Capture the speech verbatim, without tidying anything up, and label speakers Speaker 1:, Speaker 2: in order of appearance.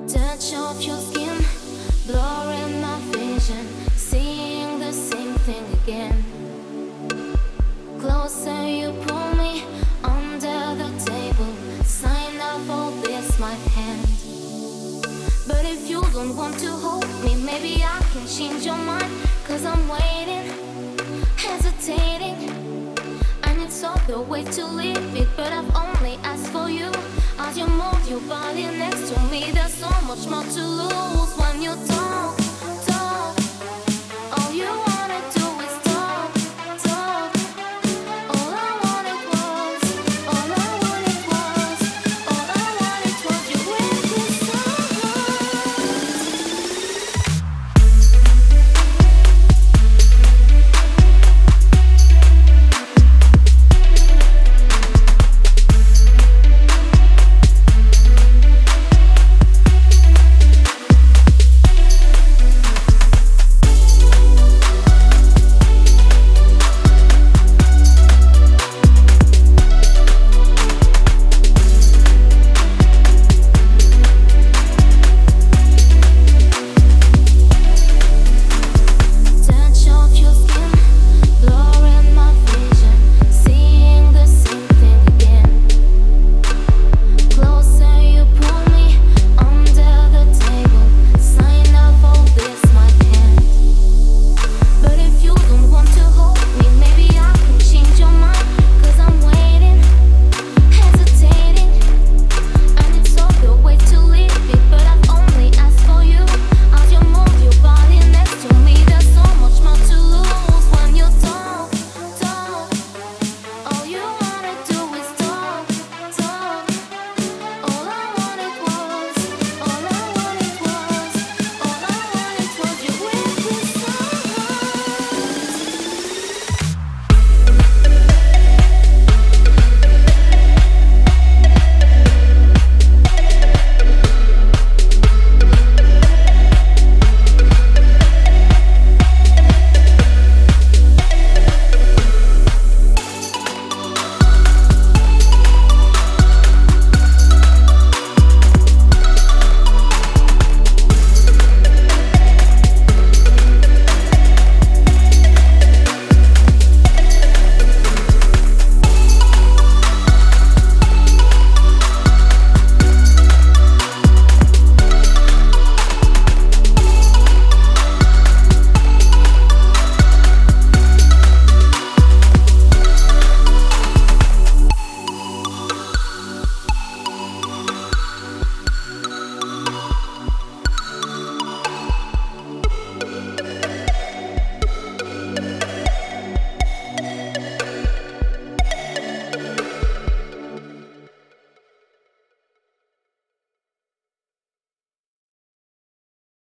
Speaker 1: Touch of your skin, blurring my vision, seeing the same thing again. Closer you pull me under the table, sign up all this my hand. But if you don't want to hold me, maybe I can change your mind. Cause I'm waiting, hesitating. I need other way to leave it, but I've only asked for you. As you move your body next to me, there's so much more to lose when you talk.